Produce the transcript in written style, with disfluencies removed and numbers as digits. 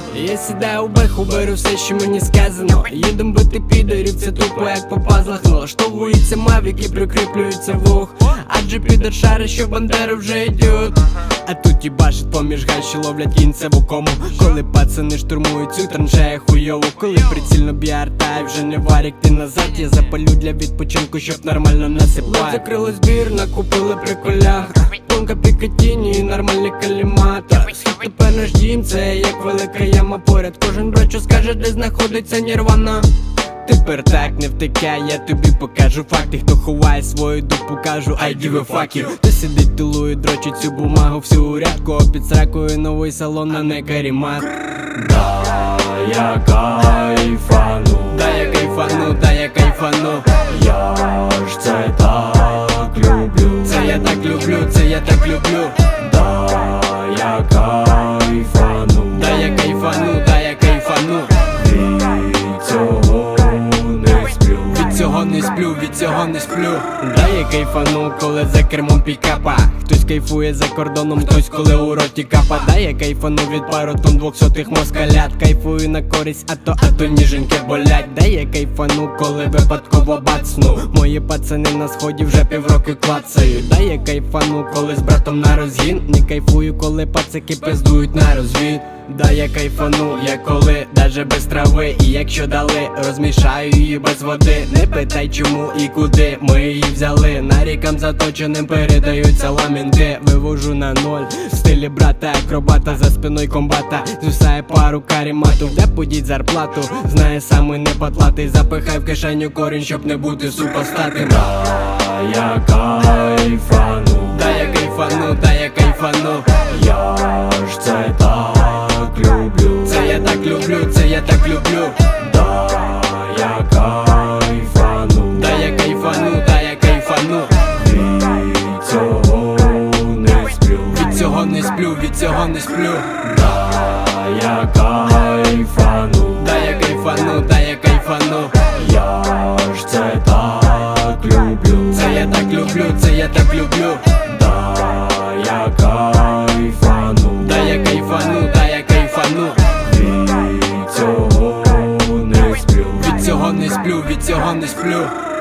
Я сідаю у беху, беру все, що мені сказано. Їдем бити підорів, це тупо як по пазлах. Налаштовуються мавіки, прикріплюються вух. Адже підор шари, що бандери вже йдуть. А тут їбашить поміж гай, що ловлять кінцеву кому. Коли пацани штурмують цю траншею хуйову. Коли прицільно б'є арта і вже не варік ти назад. Я запалю для відпочинку, щоб нормально насипати. Закрили збір, накупили приколя. Тонка Пікатіні і нормальний калімата. Схід тепер наш дім, це як велика яма поряд. Кожен брат, що скаже, де знаходиться Нірвана. Тепер так не втикай, я тобі покажу факти. Хто ховає свою дупу, кажу I give a fuck you. Хто сидить, тулує, дрочить цю бумагу всю урядку, а під сракою новий салон, а не карімат. Да, я кайфану, да я кайфану, да я кайфану. Я ж це так люблю, це я так люблю, це я так люблю. Да, я кайфану, да я кайфану, да я кайфану. Від цього не сплю, від цього не сплю, від цього не сплю. Да я кайфану, коли за кермом пікапа. Хтось кайфує за кордоном, хтось коли у роті капа. Да я кайфану від пару тонн 200 москалят. Кайфую на користь, а то ніженьки болять. Да я кайфану, коли випадково бацну. Мої пацани на сході вже півроку клацають. Да я кайфану, коли з братом на розгін. Не кайфую, коли пацики пиздують на розвід. Да я кайфану, я коли даже без трави. І якщо дали, розмішаю її без води. Не питай чому і куди ми її взяли. На рікам заточеним передаються ламінти. Вивожу на ноль в стилі брата акробата. За спиною комбата зусає пару карімату. Де подіть зарплату, знає саме не потлатий. Запихай в кишеню корінь, щоб не бути супостатим. Да я кайфану, да я кайфану, да я кайфану. Я ж це так люблю, це я так люблю, це я так люблю. Да я кайфану, да я кайфану, да я кайфану. Від цього не сплю, від цього не сплю, від цього не сплю. Да я кайфану, да я кайфану, да я кайфану. Я ж це так люблю, це я так люблю, це я так люблю. Да я кайфану, да я кайфану, да я кайфану. Від цього не сплю, від цього не сплю, від цього не сплю.